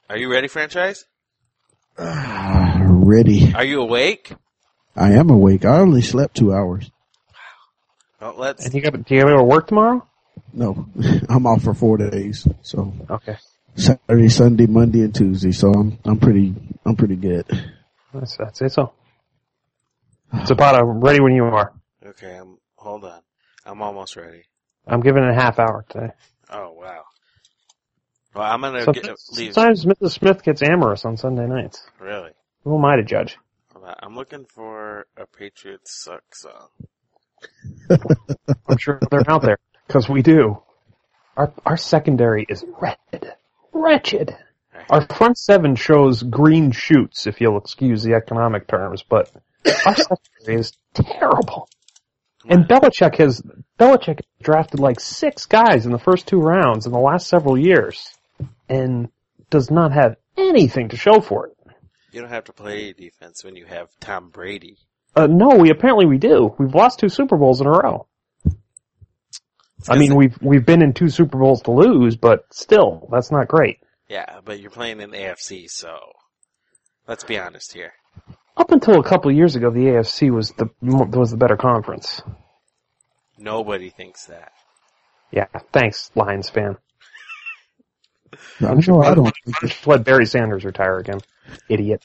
Are you ready, franchise? Ready. Are you awake? I am awake. I only slept 2 hours. Well, let's. And do you have to go to work tomorrow? No, I'm off for 4 days. So Okay. Saturday, Sunday, Monday, and Tuesday. So I'm pretty good. That's it. So, Zapata, ready when you are. Okay, hold on. I'm almost ready. I'm giving it a half hour today. Oh, wow. Well, I'm going to leave. Sometimes Mrs. Smith gets amorous on Sunday nights. Really? Who am I to judge? I'm looking for a Patriots Suck song. I'm sure they're out there, because we do. Our secondary is wretched. Our front seven shows green shoots, if you'll excuse the economic terms, but our secondary is terrible. And Belichick has drafted like 6 guys in the first 2 rounds in the last several years, and does not have anything to show for it. You don't have to play defense when you have Tom Brady. No, apparently we do. We've lost 2 Super Bowls in a row. I mean, we've been in 2 Super Bowls to lose, but still, that's not great. Yeah, but you're playing in the AFC, so let's be honest here. Up until a couple of years ago, the AFC was the better conference. Nobody thinks that. Yeah, thanks, Lions fan. I don't think Just let Barry Sanders retire again. Idiot.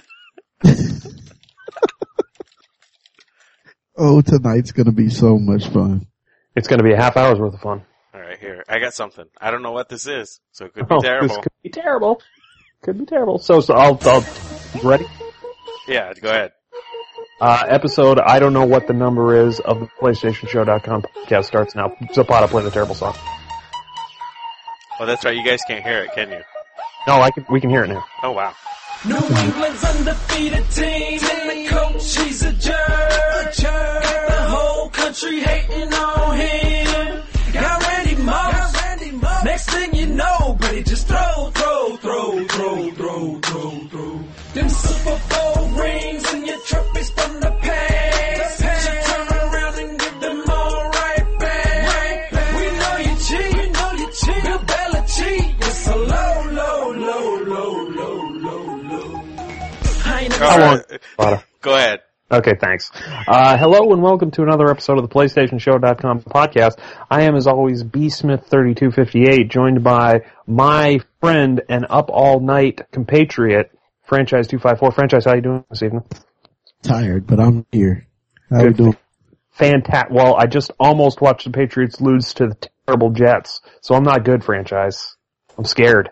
Oh, tonight's gonna be so much fun. It's going to be a half hour's worth of fun. All right, here. I got something. I don't know what this is, so it could be terrible. This could be terrible. Could be terrible. So I'll you ready? Yeah, go ahead. Episode, I don't know what the number is, of the PlayStationShow.com podcast starts now. Zapata, play the terrible song. Oh, that's right. You guys can't hear it, can you? No, we can hear it now. Oh, wow. New England's undefeated team, and the coach, he's a jerk. Got the whole country hating on him. Got Randy Moss. Next thing you know, but he just throw. Them Super Bowl rings and your trophies from the past. You turn around and give them all right back. We know you cheat. Bill Belichick. It's a low. I ain't never Go ahead. Okay, thanks. Hello and welcome to another episode of the PlayStationShow.com podcast. I am, as always, BSmith3258, joined by my friend and up all night compatriot, Franchise254. Franchise, how you doing this evening? Tired, but I'm here. How you doing? Fantastic. Well, I just almost watched the Patriots lose to the terrible Jets, so I'm not good, Franchise. I'm scared.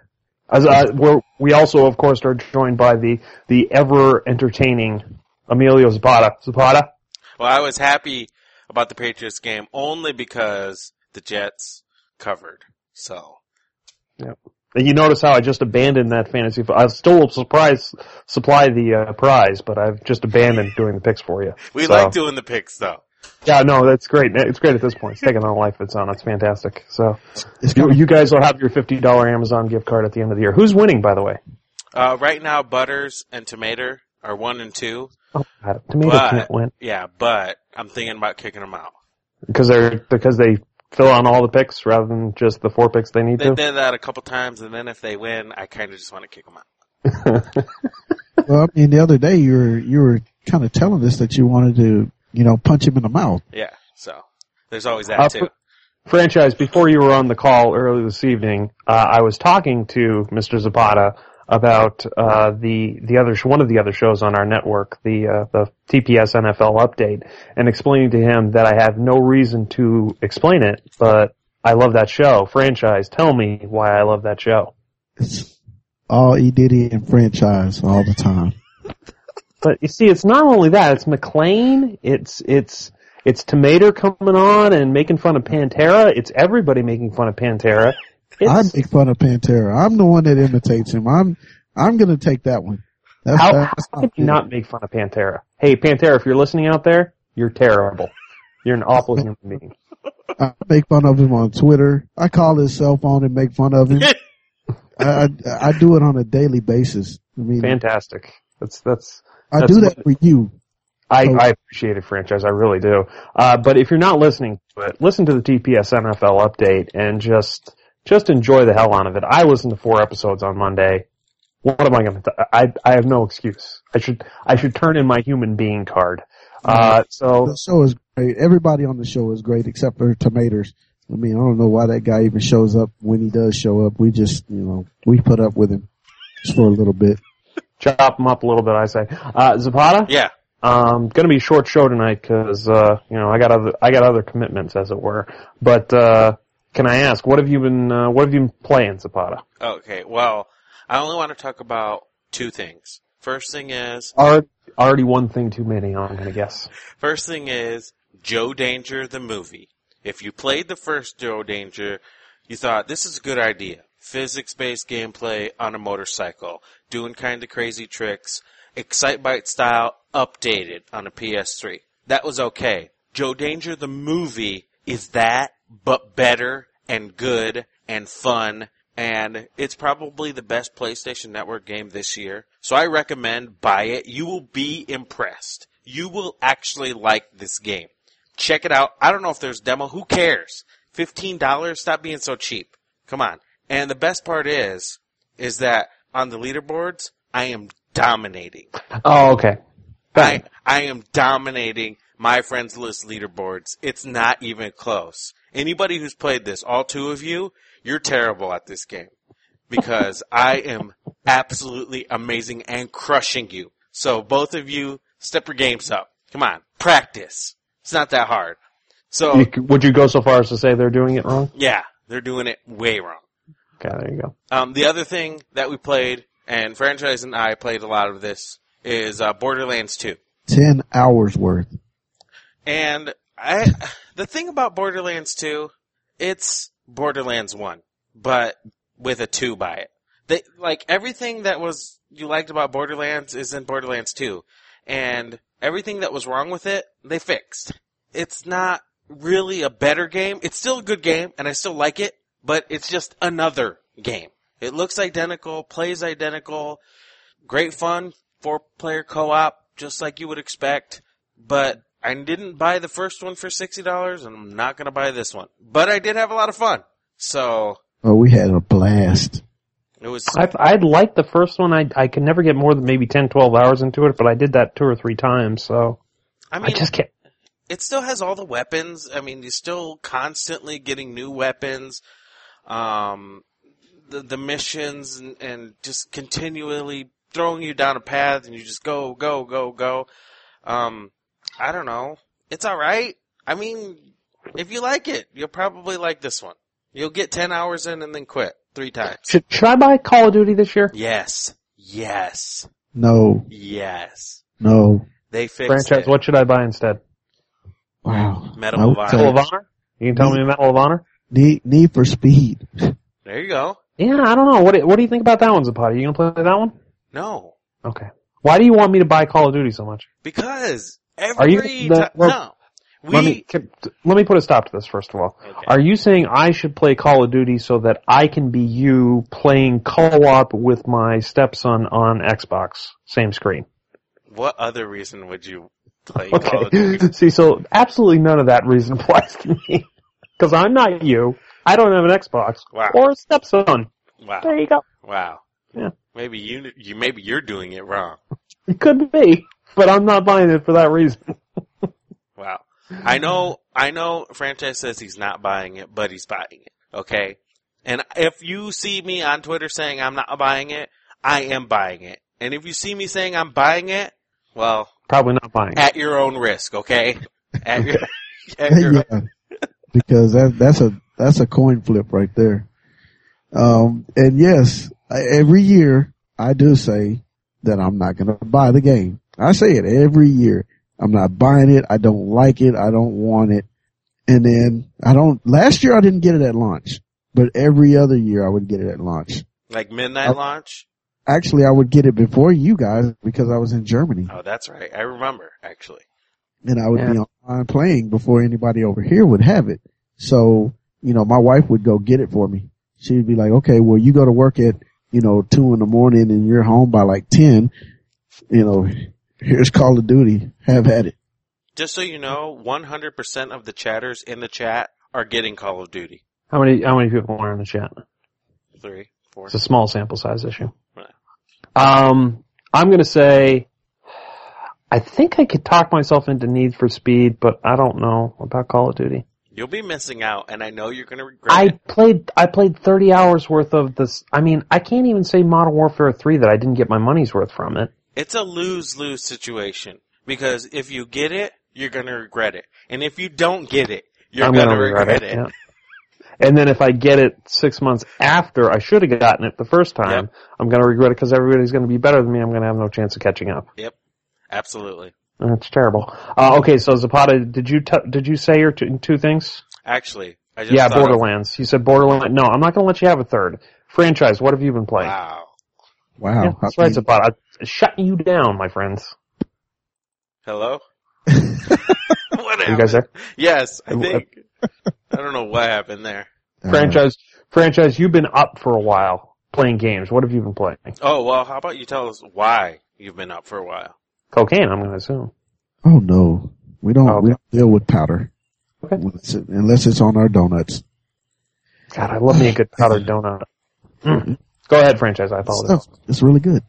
We also, of course, are joined by the ever-entertaining Emilio Zapata. Zapata? Well, I was happy about the Patriots game only because the Jets covered, so. Yep. You notice how I just abandoned that fantasy. I still will supply the prize, but I've just abandoned doing the picks for you. We like doing the picks, though. Yeah, no, that's great. It's great at this point. It's taking on a life of its own. That's fantastic. So, you guys will have your $50 Amazon gift card at the end of the year. Who's winning, by the way? Right now, Butters and Tomato are 1 and 2. Oh, God. Tomato can't win. Yeah, but I'm thinking about kicking them out. Because they fill on all the picks rather than just the 4 picks they need to? They did that a couple times, and then if they win, I kind of just want to kick them out. Well, I mean, the other day you were kind of telling us that you wanted to, punch him in the mouth. Yeah, so there's always that too. Franchise, before you were on the call earlier this evening, I was talking to Mr. Zapata about one of the other shows on our network, the TPS NFL Update, and explaining to him that I have no reason to explain it, but I love that show. Franchise, tell me why I love that show. It's all E. Diddy and Franchise all the time. But you see, it's not only that. It's McLean. It's Tomato coming on and making fun of Pantera. It's everybody making fun of Pantera. I make fun of Pantera. I'm the one that imitates him. I'm going to take that one. How can you not make fun of Pantera? Hey, Pantera, if you're listening out there, you're terrible. You're an awful human being. I make fun of him on Twitter. I call his cell phone and make fun of him. I do it on a daily basis. I mean, fantastic. I do that for you. I appreciate it, Franchise. I really do. But if you're not listening to it, listen to the TPS NFL Update and just enjoy the hell out of it. I listened to 4 episodes on Monday. What am I going to do? I have no excuse. I should turn in my human being card. So the show is great. Everybody on the show is great except for Tomatoes. I mean, I don't know why that guy even shows up when he does show up. We just, we put up with him just for a little bit. chop him up a little bit, I say. Zapata? Yeah. Gonna be a short show tonight 'cause I got other commitments, as it were. But, can I ask, what have you been playing, Zapata? Okay, well, I only want to talk about two things. First thing is... Already one thing too many, I'm gonna guess. First thing is Joe Danger the movie. If you played the first Joe Danger, you thought, this is a good idea. Physics-based gameplay on a motorcycle, doing kind of crazy tricks, Excitebike style, updated on a PS3. That was okay. Joe Danger the movie is that, but better and good and fun, and it's probably the best PlayStation Network game this year. So I recommend buy it. You will be impressed. You will actually like this game. Check it out. I don't know if there's a demo. Who cares? $15? Stop being so cheap. Come on. And the best part is that on the leaderboards, I am dominating. Oh, okay. I am dominating my friends list leaderboards. It's not even close. Anybody who's played this, all two of you, you're terrible at this game. Because I am absolutely amazing and crushing you. So both of you, step your games up. Come on. Practice. It's not that hard. So would you go so far as to say they're doing it wrong? Yeah, they're doing it way wrong. Okay, there you go. The other thing that we played, and Franchise and I played a lot of this, is Borderlands 2. 10 hours worth. And the thing about Borderlands 2, it's Borderlands 1, but with a 2 by it. Everything that you liked about Borderlands is in Borderlands 2. And everything that was wrong with it, they fixed. It's not really a better game. It's still a good game, and I still like it, but it's just another game. It looks identical, plays identical, great fun, 4-player co-op, just like you would expect, but I didn't buy the first one for $60, and I'm not going to buy this one. But I did have a lot of fun, so... Oh, we had a blast. It was... I'd like the first one. I could never get more than maybe 10, 12 hours into it, but I did that 2 or 3 times, so... I just can't... It still has all the weapons. I mean, you're still constantly getting new weapons. The missions and just continually throwing you down a path and you just go, go, go, go. I don't know. It's alright. I mean, if you like it, you'll probably like this one. You'll get 10 hours in and then quit 3 times. Should I buy Call of Duty this year? Yes. Yes. No. Yes. No. They fixed Franchise, it. what should I buy instead? Wow. Medal of Honor. Medal of Honor? You can tell me Medal of Honor? Need for Speed. There you go. Yeah, I don't know. What do you think about that one, Zapata? You gonna play that one? No. Okay. Why do you want me to buy Call of Duty so much? Because Let me put a stop to this first of all. Okay. Are you saying I should play Call of Duty so that I can be you playing co-op with my stepson on Xbox, same screen? What other reason would you play Call of Okay. Duty? See, so absolutely none of that reason applies to me. Because I'm not you. I don't have an Xbox. Wow. Or a stepson. Wow. There you go. Wow. Yeah. Maybe maybe you're doing it wrong. It could be. But I'm not buying it for that reason. Wow. I know Franchise says he's not buying it, but he's buying it. Okay? And if you see me on Twitter saying I'm not buying it, I am buying it. And if you see me saying I'm buying it, well, probably not buying it. At your own risk, okay? At your Yeah. Because that's a coin flip right there. And yes, every year I do say that I'm not going to buy the game. I say it every year. I'm not buying it. I don't like it. I don't want it. And then last year I didn't get it at launch, but every other year I would get it at launch. Like midnight launch? Actually, I would get it before you guys because I was in Germany. Oh, that's right. I remember, actually. And I would be online playing before anybody over here would have it. So, my wife would go get it for me. She'd be like, okay, well, you go to work at, 2 in the morning and you're home by like 10, here's Call of Duty. Have at it. Just so you know, 100% of the chatters in the chat are getting Call of Duty. How many people are in the chat? 3, 4. It's a small sample size issue. I'm going to say, I think I could talk myself into Need for Speed, but I don't know about Call of Duty. You'll be missing out, and I know you're going to regret it. I played 30 hours worth of this. I mean, I can't even say Modern Warfare 3 that I didn't get my money's worth from it. It's a lose-lose situation, because if you get it, you're going to regret it. And if you don't get it, you're going to regret it. Yeah. And then if I get it 6 months after I should have gotten it the first time, I'm going to regret it because everybody's going to be better than me. I'm going to have no chance of catching up. Yep. Absolutely. That's terrible. Okay, so Zapata, did you say your two things? Actually, I just Borderlands. You said Borderlands. No, I'm not going to let you have a third. Franchise, what have you been playing? Wow. Yeah, that's right, Zapata. I'm shutting you down, my friends. Hello? What happened? You guys there? Yes, I think. I don't know what happened there. Franchise, you've been up for a while playing games. What have you been playing? Oh, well, how about you tell us why you've been up for a while? Cocaine, I'm going to assume. Oh no, we don't deal with powder. Okay. Unless it's on our donuts. God, I love me a good powdered donut. Go ahead, Franchise, I apologize. It's really good.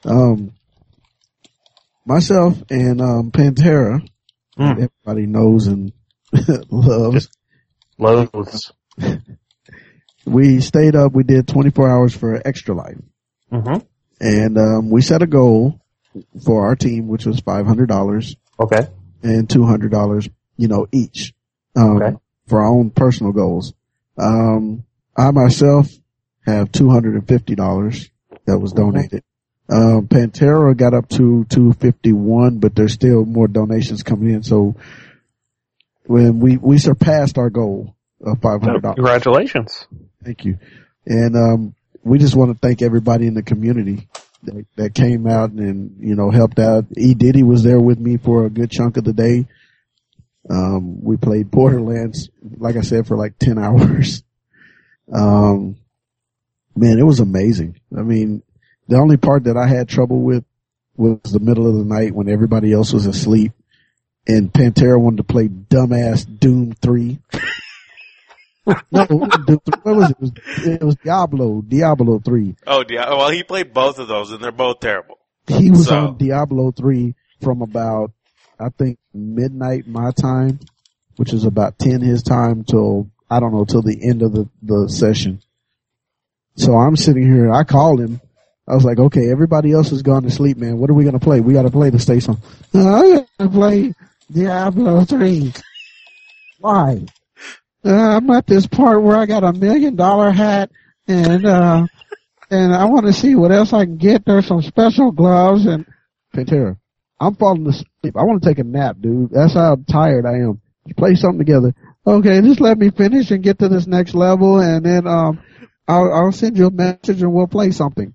Myself and Pantera, everybody knows and loves. Loathes. We stayed up, we did 24 hours for Extra Life. Mm-hmm. And we set a goal for our team, which was $500. Okay. And $200, each. For our own personal goals. I myself have $250 that was donated. Pantera got up to $251, but there's still more donations coming in. So when we surpassed our goal of $500. Congratulations. Thank you. And we just want to thank everybody in the community that came out and, helped out. E. Diddy was there with me for a good chunk of the day. We played Borderlands, like I said, for like 10 hours. Man, it was amazing. I mean, the only part that I had trouble with was the middle of the night when everybody else was asleep and Pantera wanted to play dumbass Doom 3. No, what was it? It was Diablo 3. Oh, well, he played both of those, and they're both terrible. He was on Diablo 3 from about, I think, midnight my time, which is about 10 his time till the end of the session. So I'm sitting here, I called him. I was like, okay, everybody else has gone to sleep, man. What are we going to play? We got to play the station. I'm going to play Diablo 3. Why? I'm at this part where I got $1 million hat and I want to see what else I can get. There's some special gloves and Pantera. I'm falling asleep. I want to take a nap, dude. That's how tired I am. Let's play something together. Okay, just let me finish and get to this next level and then, I'll send you a message and we'll play something.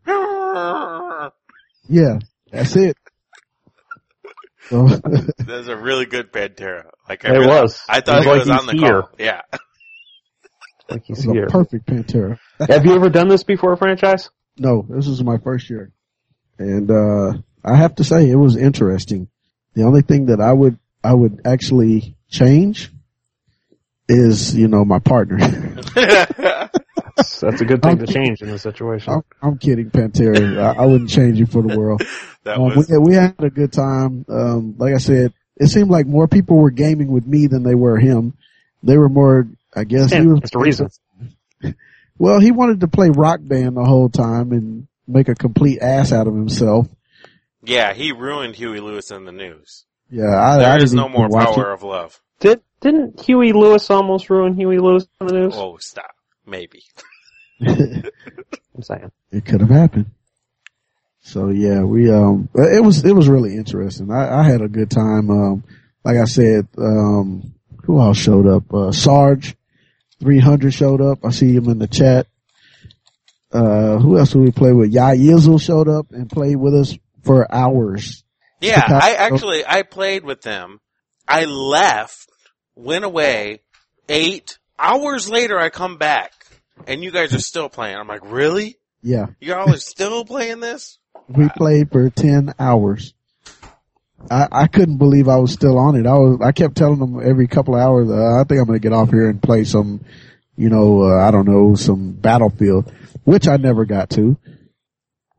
Yeah, that's it. So, That's a really good Pantera. I thought he was on the call. Yeah. Like he's here. A perfect Pantera. Have you ever done this before, Franchise? No, this was my first year. And, I have to say it was interesting. The only thing that I would actually change is, my partner. That's a good thing to change in this situation. I'm kidding, Pantera. I wouldn't change you for the world. We had a good time. Like I said, it seemed like more people were gaming with me than they were him. They were more, I guess. That's the reason. Well, he wanted to play Rock Band the whole time and make a complete ass out of himself. Yeah, he ruined Huey Lewis in the News. Yeah, there is no more Power of Love. Didn't Huey Lewis almost ruin Huey Lewis in the News? Oh, stop. Maybe. I'm saying. It could have happened. So yeah, it was really interesting. I had a good time. Like I said, who else showed up? Sarge 300 showed up. I see him in the chat. Who else did we play with? Ya Yizzle showed up and played with us for hours. Yeah, I played with them. I left, went away, 8 hours later I come back, and you guys are still playing. I'm like, really? Yeah. Y'all are still playing this? We played for 10 hours. I couldn't believe I was still on it. I kept telling them every couple of hours, I think I'm gonna get off here and play some, some Battlefield, which I never got to.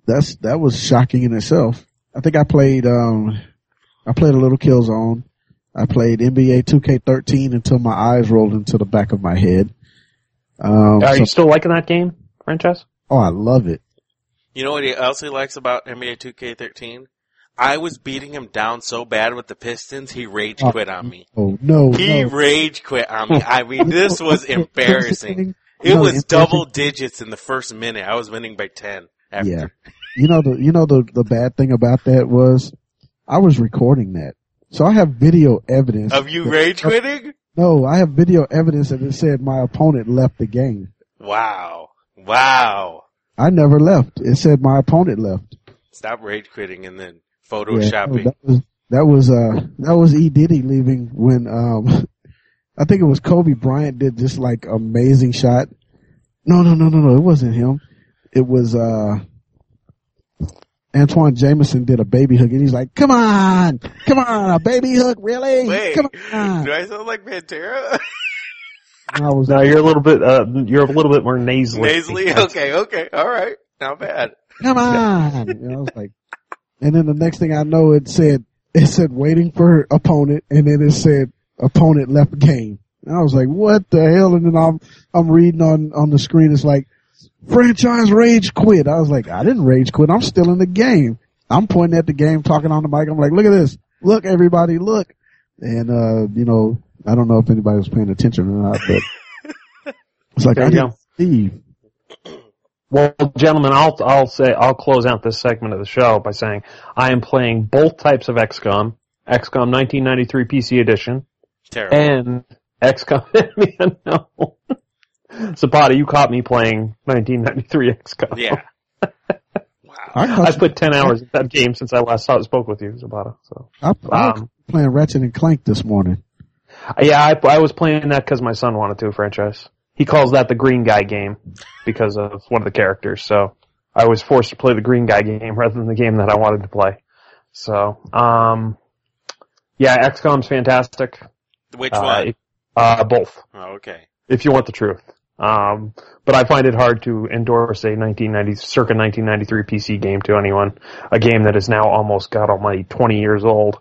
that was shocking in itself. I think I played a little Killzone. I played NBA 2K13 until my eyes rolled into the back of my head. Are you still liking that game, franchise? Oh, I love it. You know what else he likes about NBA 2K13? I was beating him down so bad with the Pistons, he rage quit on me. Oh, no. He rage quit on me. I mean, this was embarrassing. It was double digits in the first minute. I was winning by 10. After. Yeah. The bad thing about that was I was recording that. So I have video evidence. Of you rage quitting? No, I have video evidence that it said my opponent left the game. Wow. I never left. It said my opponent left. Stop rage quitting and then photoshopping. Yeah, that was E. Diddy leaving when, I think it was Kobe Bryant did this like amazing shot. No, it wasn't him. It was, Antoine Jameson did a baby hook, and he's like, come on, a baby hook, really? Wait, come on. Do I sound like Pantera? No, you're a little bit more nasally. Nasally? Okay, alright. Not bad. Come on. And I was like, and then the next thing I know, it said waiting for opponent, and then it said opponent left game. And I was like, what the hell? And then I'm reading on the screen, it's like, franchise rage quit. I was like, I didn't rage quit. I'm still in the game. I'm pointing at the game, talking on the mic. I'm like, look at this. Look, everybody, look. And, I don't know if anybody was paying attention or not, but it's like, I didn't see. Well, gentlemen, I'll close out this segment of the show by saying I am playing both types of XCOM 1993 PC edition. Terrible. And XCOM Enemy Unknown. Zapata, you caught me playing 1993 XCOM. Yeah. Wow. I put 10 hours in that game since I last spoke with you, Zapata. So I was playing Ratchet and Clank this morning. Yeah, I was playing that because my son wanted to, franchise. He calls that the green guy game because of one of the characters. So I was forced to play the green guy game rather than the game that I wanted to play. So, yeah, XCOM's fantastic. Which one? Both. Oh, okay. If you want the truth. But I find it hard to endorse a circa 1993 PC game to anyone. A game that is now almost, God almighty, 20 years old.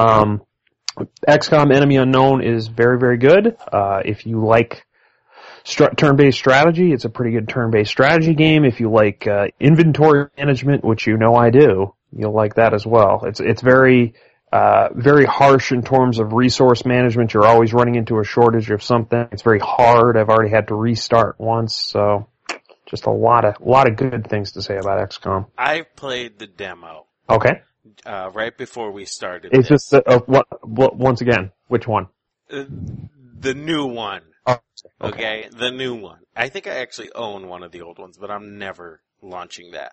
XCOM Enemy Unknown is very, very good. If you like turn-based strategy, it's a pretty good turn-based strategy game. If you like inventory management, which you know I do, you'll like that as well. It's very harsh in terms of resource management. You're always running into a shortage of something. It's very hard. I've already had to restart once, so just a lot of good things to say about XCOM. I played the demo. Okay. Right before we started. It's just once again, which one? The new one. Oh, okay, the new one. I think I actually own one of the old ones, but I'm never launching that.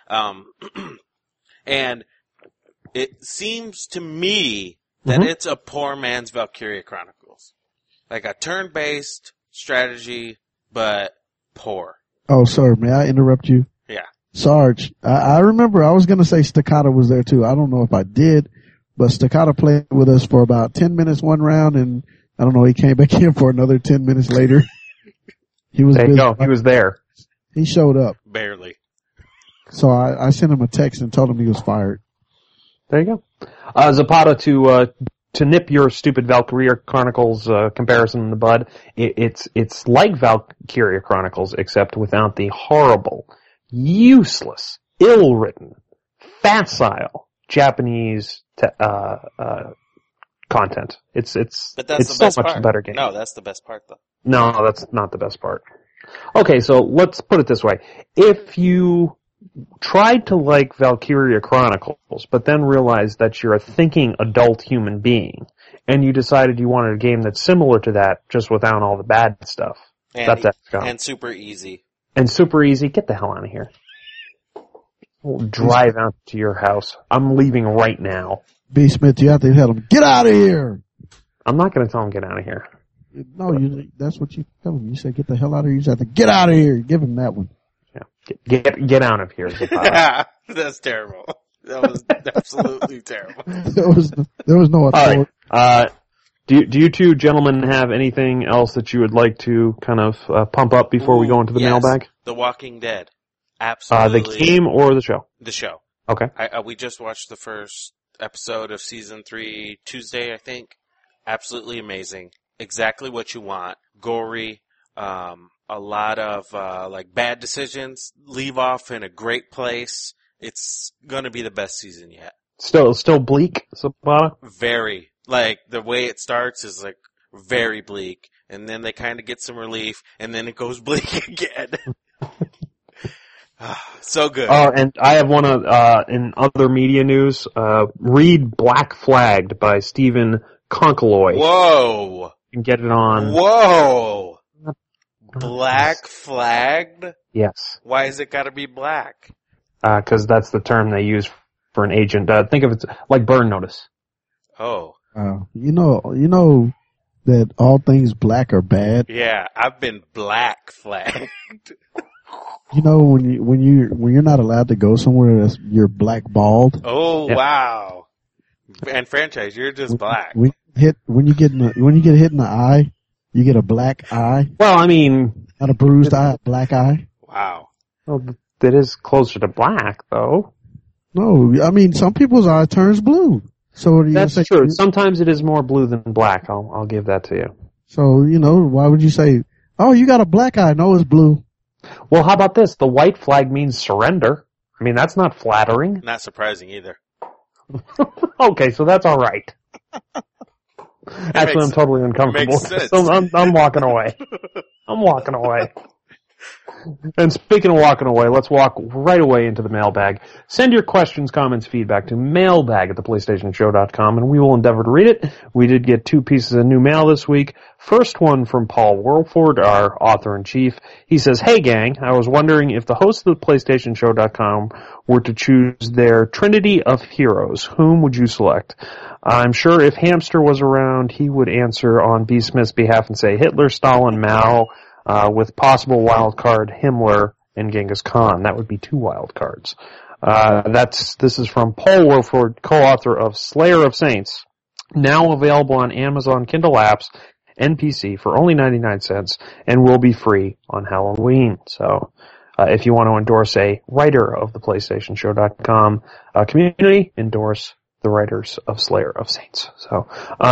And it seems to me that it's a poor man's Valkyria Chronicles. Like a turn-based strategy, but poor. Oh, sorry, may I interrupt you? Yeah. Sarge, I remember I was going to say Staccato was there too. I don't know if I did, but Staccato played with us for about 10 minutes one round, and I don't know, he came back in for another 10 minutes later. He was there you go. He was there. He showed up. Barely. So I sent him a text and told him he was fired. There you go. Zapata, to nip your stupid Valkyria Chronicles comparison in the bud, it's like Valkyria Chronicles except without the horrible, useless, ill-written, facile Japanese content. It's so much better game. No, that's the best part though. No, that's not the best part. Okay, so let's put it this way. If you tried to like Valkyria Chronicles, but then realized that you're a thinking adult human being, and you decided you wanted a game that's similar to that, just without all the bad stuff. That's XCOM. And super easy. And super easy. Get the hell out of here. We'll drive out to your house. I'm leaving right now. B. Smith, you have to tell him, get out of here! I'm not going to tell him get out of here. No, that's what you tell him. You say get the hell out of here. You just have to get out of here. Give him that one. Yeah. Get out of here. That's terrible. That was absolutely terrible. There was no authority. All right. Do you two gentlemen have anything else that you would like to kind of pump up before we go into the mailbag? The Walking Dead. Absolutely. The game or the show? The show. Okay. We just watched the first episode of season 3 Tuesday, I think. Absolutely amazing. Exactly what you want. Gory. A lot of, bad decisions. Leave off in a great place. It's gonna be the best season yet. Still bleak, Zapata? Very. Like, the way it starts is, like, very bleak. And then they kind of get some relief, and then it goes bleak again. So good. Oh, and I have one in other media news. Read Black Flagged by Stephen Conkeloy. Whoa! You can get it on. Whoa! Black Flagged? Yes. Why has it gotta be black? 'Cause that's the term they use for an agent. Think of it like burn notice. Oh. You know that all things black are bad. Yeah, I've been black flagged. You know when you're not allowed to go somewhere that's you're blackballed. Oh, Yeah. wow. And franchise, you're just black. When you get hit in the eye, you get a black eye, Well, I mean, not a bruised eye, a black eye. Wow. well, that is closer to black, though. No, I mean some people's eye turns blue. So what do you That's say? true. Sometimes it is more blue than black. I'll give that to you. So why would you say, "Oh, you got a black eye"? No, it's blue. Well, how about this? The white flag means surrender. I mean, that's not flattering. Not surprising either. Okay, so that's all right. Actually, I'm totally uncomfortable. Makes sense. So I'm walking away. I'm walking away. And speaking of walking away, let's walk right away into the mailbag. Send your questions, comments, feedback to mailbag@theplaystationshow.com, and we will endeavor to read it. We did get 2 pieces of new mail this week. First one from Paul Worlford, our author-in-chief. He says, "Hey gang, I was wondering if the hosts of theplaystationshow.com were to choose their trinity of heroes, whom would you select? I'm sure if Hamster was around, he would answer on B. Smith's behalf and say Hitler, Stalin, Mao, with possible wild card Himmler and Genghis Khan. That would be 2 wild cards. This is from Paul Wilford, co-author of Slayer of Saints, now available on Amazon Kindle apps and PC for only 99 cents and will be free on Halloween. So, if you want to endorse a writer of the PlayStationShow.com community, endorse the writers of Slayer of Saints. So,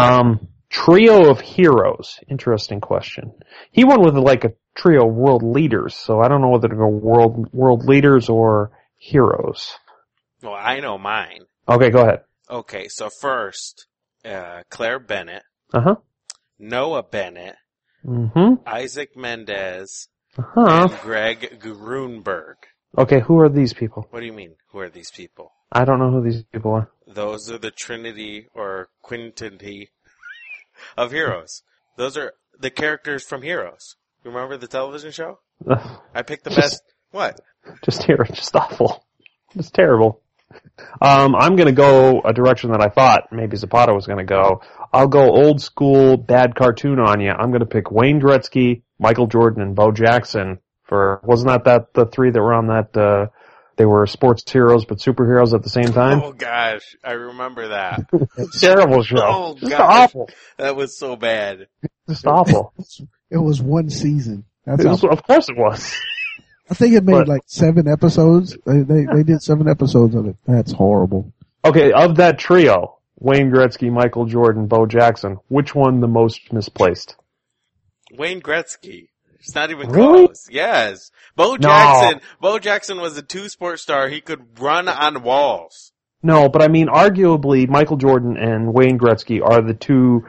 trio of heroes. Interesting question. He went with like a trio of world leaders, so I don't know whether to go world leaders or heroes. Well, I know mine. Okay, go ahead. Okay, so first, Claire Bennett, Uh-huh. Noah Bennett, Mm-hmm. Isaac Mendez, Uh-huh. and Greg Grunberg. Okay, who are these people? What do you mean, who are these people? I don't know who these people are. Those are the Trinity or Quintinity of Heroes. Those are the characters from Heroes. Remember the television show? I picked the best. What? Just awful. Just terrible. I'm gonna go a direction that I thought maybe Zapata was gonna go. I'll go old school bad cartoon on you. I'm gonna pick Wayne Gretzky, Michael Jordan, and Bo Jackson wasn't that the 3 that were on that, they were sports heroes but superheroes at the same time? Oh gosh, I remember that. Terrible show. Oh Just gosh, awful. that was so bad. Just awful. It was one season. That's how, Of course it was. I think it made But- like 7 episodes. They did 7 episodes of it. That's horrible. Okay, of that trio, Wayne Gretzky, Michael Jordan, Bo Jackson, which one the most misplaced? Wayne Gretzky. It's not even Really? close. Yes. Bo Jackson was a 2-sport star. He could run on walls. No, but I mean, arguably, Michael Jordan and Wayne Gretzky are the two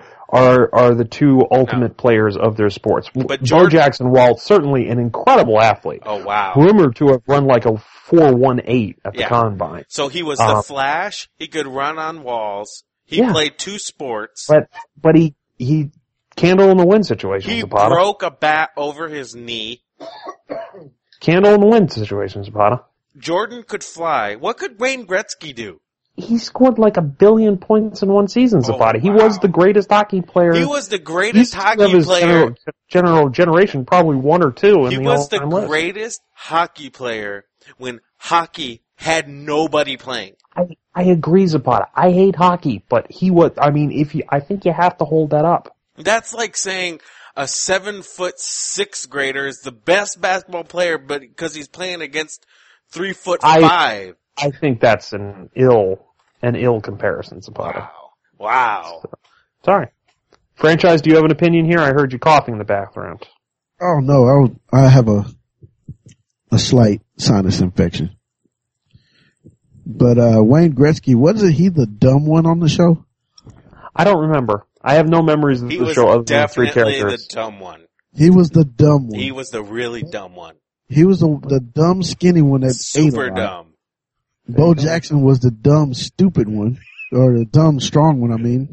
ultimate players of their sports. But Bo Jordan- Jackson, while certainly an incredible athlete, Oh wow. rumored to have run like a 4.18 at the Yeah. combine. So he was the Flash. He could run on walls. He Yeah. played 2 sports. But he candle in the wind situation, He Zapata. broke a bat over his knee. Candle in the wind situation, Zapata. Jordan could fly. What could Wayne Gretzky do? He scored like 1 billion points in one season, Zapata. He wow. was the greatest hockey player. He was the greatest of hockey his player. generation, probably 1 or 2 in He the was the all-time list. greatest hockey player when hockey had nobody playing. I agree, Zapata. I hate hockey, but he was, I mean, I think you have to hold that up. That's like saying a 7'6" grader is the best basketball player, but because he's playing against 3'5". I think that's an ill comparison, Zapata. Wow. So, sorry. Franchise, do you have an opinion here? I heard you coughing in the background. Oh no, I have a slight sinus infection. But Wayne Gretzky, wasn't he the dumb one on the show? I don't remember. I have no memories of the show other than 3 characters. He was definitely the dumb one. He was the dumb one. He was the really dumb one. He was the dumb skinny one that super ate a lot. dumb. Bo Jackson was the dumb stupid one, or the dumb strong one. I mean,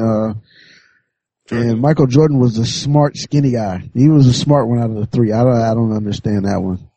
and Michael Jordan was the smart skinny guy. He was the smart one out of the 3. I don't understand that one.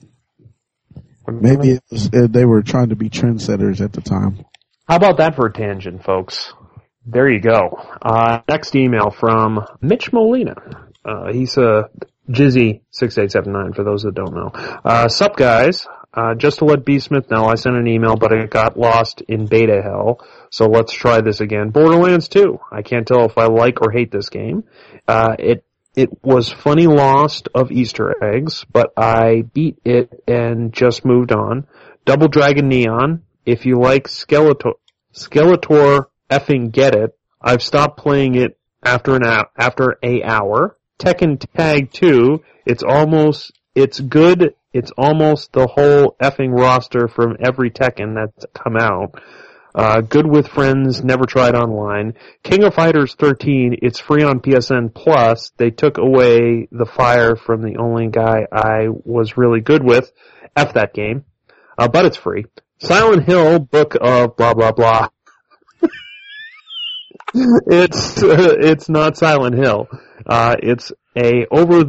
Maybe they were trying to be trendsetters at the time. How about that for a tangent, folks? There you go. Next email from Mitch Molina. He's a Jizzy6879 for those that don't know. Sup guys? Just to let B. Smith know, I sent an email, but it got lost in beta hell. So let's try this again. Borderlands 2. I can't tell if I like or hate this game. It was funny lost of Easter eggs, but I beat it and just moved on. Double Dragon Neon. If you like Skeletor effing get it. I've stopped playing it after an hour. Tekken Tag 2. It's good. It's almost the whole effing roster from every Tekken that's come out. Good with friends, never tried online. King of Fighters 13, it's free on PSN Plus. They took away the fire from the only guy I was really good with. F that game. But it's free. Silent Hill, Book of blah blah blah. It's not Silent Hill. It's a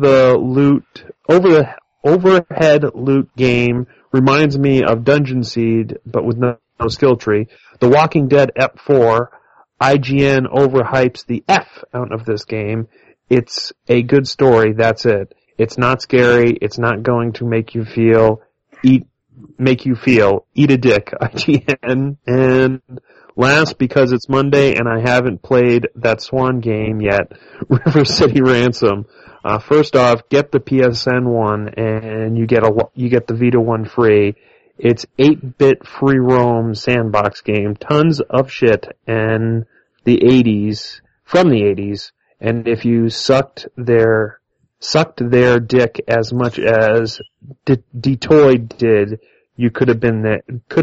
overhead loot game. Reminds me of Dungeon Seed, but with no skill tree. The Walking Dead Ep 4. IGN overhypes the F out of this game. It's a good story, that's it. It's not scary, it's not going to make you feel, eat a dick, IGN. And last, because it's Monday and I haven't played that Swan game yet, River City Ransom. First off, get the PSN one and you get the Vita one free. It's 8-bit free roam sandbox game, tons of shit and from the 80s, and if you sucked their dick as much as Detoid did, you could have been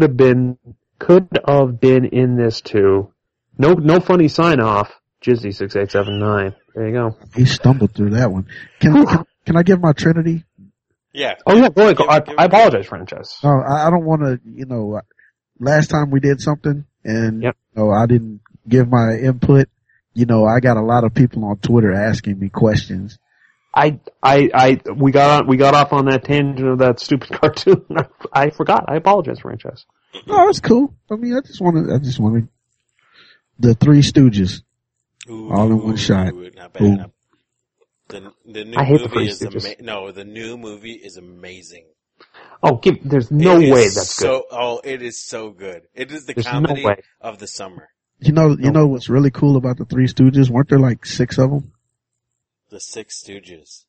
in this too. No funny sign off. Jizzy6879. There you go. He stumbled through that one. Can I give my Trinity? Yeah. Oh yeah, go ahead. I apologize, Frances. No, I don't want to, last time we did something and, I didn't give my input. I got a lot of people on Twitter asking me questions. We got off on that tangent of that stupid cartoon. I forgot. I apologize, Frances. No, it's cool. I mean, I just wanted the Three Stooges. Ooh, all in one shot. Not bad. The new I hate movie the is the new movie is amazing. Oh, there's no way that's good. Oh, it is so good. It is the There's comedy no way. of the summer. You know what's really cool about the Three Stooges? Weren't there like 6 of them? The Six Stooges.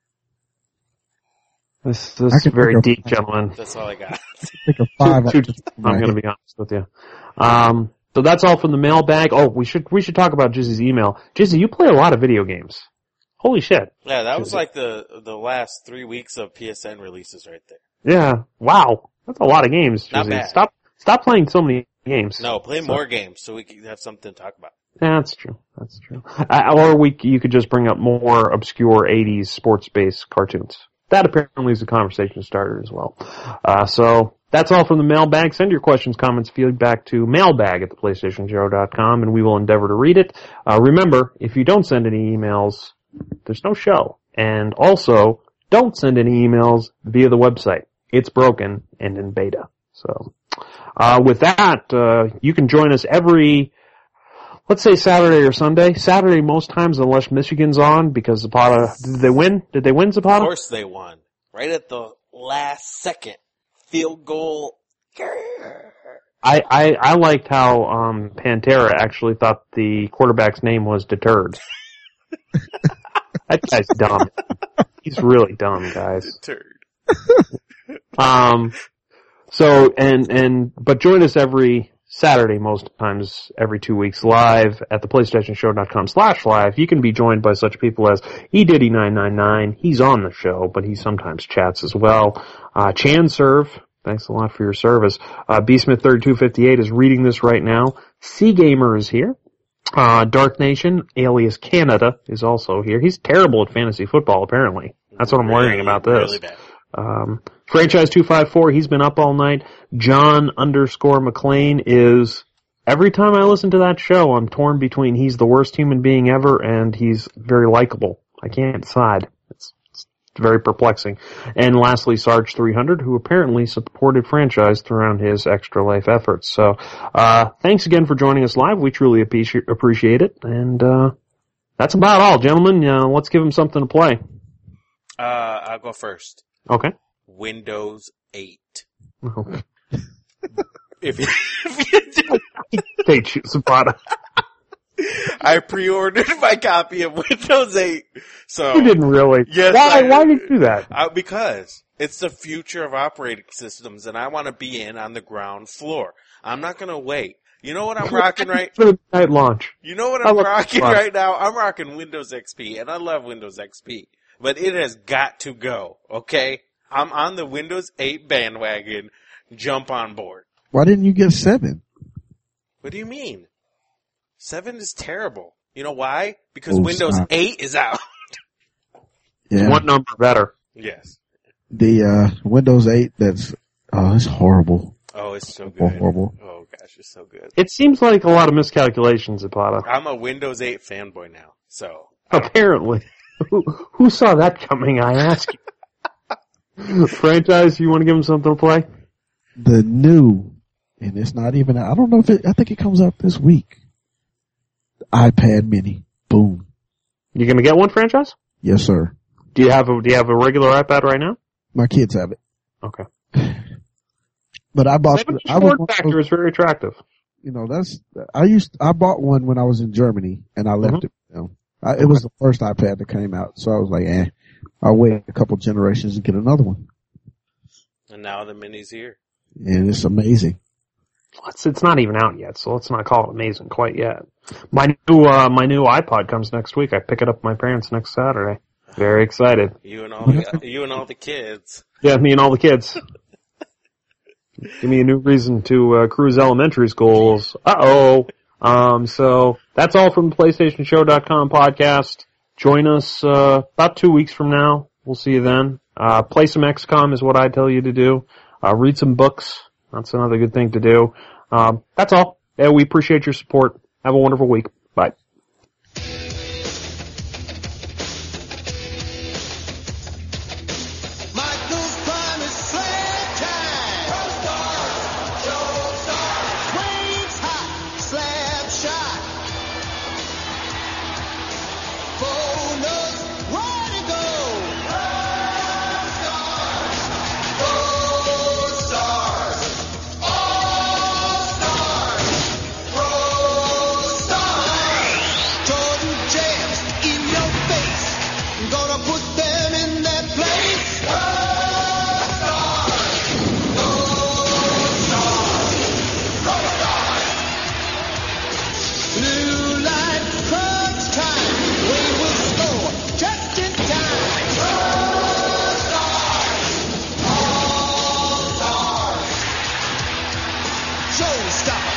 This is very deep, gentlemen. That's all I got. Think of 5. I'm going to be honest with you. So that's all from the mailbag. Oh, we should talk about Jizzy's email. Jizzy, you play a lot of video games. Holy shit. Yeah, that was like the last 3 weeks of PSN releases right there. Yeah. Wow. That's a lot of games, Jizzy. Not bad. Stop playing so many games. No, play more games so we can have something to talk about. Yeah, that's true. Or you could just bring up more obscure 80s sports-based cartoons. That apparently is a conversation starter as well. So that's all from the mailbag. Send your questions, comments, feedback to mailbag@theplaystationzero.com and we will endeavor to read it. Remember, if you don't send any emails, there's no show. And also, don't send any emails via the website. It's broken and in beta. So, with that, you can join us every, let's say Saturday or Sunday. Saturday most times unless Michigan's on because Zapata, did they win? Did they win, Zapata? Of course they won. Right at the last second. Field goal. I liked how, Pantera actually thought the quarterback's name was Deterred. That guy's dumb. He's really dumb, guys. Deterred. So, but join us every Saturday, most times every 2 weeks, live at the PlayStationShow.com/live. You can be joined by such people as eDiddy999. He's on the show, but he sometimes chats as well. Chanserve, thanks a lot for your service. BSmith3258 is reading this right now. C-Gamer is here. Dark Nation, alias Canada, is also here. He's terrible at fantasy football, apparently. That's what I'm learning about this. Really bad. Franchise254, he's been up all night. John_McClain is, every time I listen to that show, I'm torn between he's the worst human being ever and he's very likable. I can't decide. It's very perplexing. And lastly, Sarge300, who apparently supported Franchise throughout his Extra Life efforts. So, thanks again for joining us live. We truly appreciate it. And, that's about all, gentlemen. Let's give him something to play. I'll go first. Okay. Windows 8. Oh. If you Take Zapata. I pre-ordered my copy of Windows 8. So You didn't really. Yes, Why did you do that? Because it's the future of operating systems, and I want to be in on the ground floor. I'm not going to wait. You know what I'm rocking right? For the night launch. You know what I'm rocking right now? I'm rocking Windows XP, and I love Windows XP. But it has got to go, okay? I'm on the Windows 8 bandwagon. Jump on board. Why didn't you get 7? What do you mean? 7 is terrible. You know why? Because Oh, Windows stop. 8 is out. Yeah. One number better. Yes. The Windows 8, it's horrible. Oh, it's so good. Horrible. Oh, gosh, it's so good. It seems like a lot of miscalculations, Zapata. I'm a Windows 8 fanboy now, so. Apparently. Who saw that coming, I ask you? Franchise, you want to give him something to play? The new, and it's not even, I don't know I think it comes out this week. The iPad mini. Boom. You gonna get one, Franchise? Yes, sir. Do you have a regular iPad right now? My kids have it. Okay. But I bought, 70 I was form factor is very attractive. you know, I bought one when I was in Germany and I left it. It was the first iPad that came out, so I was like, I'll wait a couple generations to get another one. And now the mini's here. And it's amazing. It's not even out yet, so let's not call it amazing quite yet. My new iPod comes next week. I pick it up with my parents next Saturday. Very excited. You and all the kids. Yeah, me and all the kids. Give me a new reason to cruise elementary schools. So that's all from the PlayStationShow.com podcast. Join us about 2 weeks from now. We'll see you then. Play some XCOM is what I tell you to do. Read some books. That's another good thing to do. That's all. Yeah, we appreciate your support. Have a wonderful week. Bye. Michael's Prime is slab time. Flames hot, slab shot. Bonus, where to go? Gold stars, all stars, pro stars. Jordan jams in your face. I'm gonna put them in their place. Blue light, crunch time. We will score just in time. All-stars. Showstopper.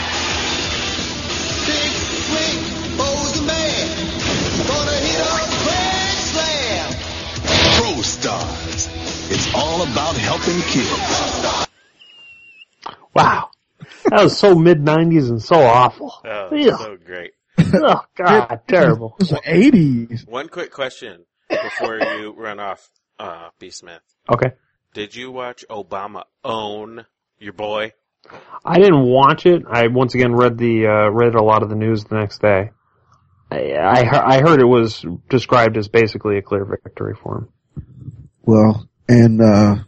Big swing, Bo's the man. Gonna hit a grand slam. Pro Stars. It's all about helping kids. Wow. That was so mid-90s and so awful. Oh, Ugh. so great. Oh, God, terrible. It was the 80s. One quick question before you run off, B. Smith. Okay. Did you watch Obama own your boy? I didn't watch it. I once again read a lot of the news the next day. I heard it was described as basically a clear victory for him. Well, and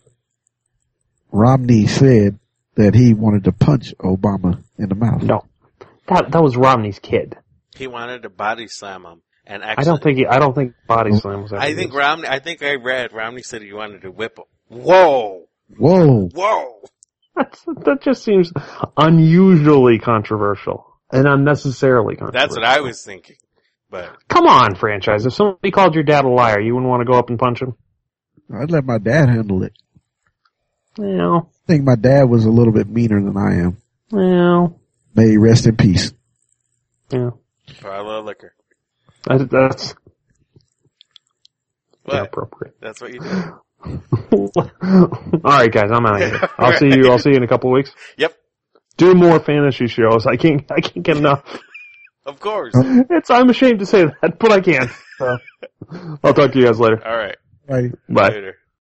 Romney said that he wanted to punch Obama in the mouth. No, that was Romney's kid. He wanted to body slam him, and I don't think body slam was. I think Romney. I think I read Romney said he wanted to whip him. Whoa! Whoa! Whoa! That just seems unusually controversial and unnecessarily controversial. That's what I was thinking. But Come on, franchise. If somebody called your dad a liar, you wouldn't want to go up and punch him? I'd let my dad handle it. Well, I think my dad was a little bit meaner than I am. well, May he rest in peace. yeah. pile of liquor. That's What? inappropriate. That's what you do. All right, guys, I'm out of here. I'll see you in a couple of weeks. Yep. Do more fantasy shows. I can't get enough. Of course. I'm ashamed to say that, but I can. So, I'll talk to you guys later. All right. Right. Bye. Later.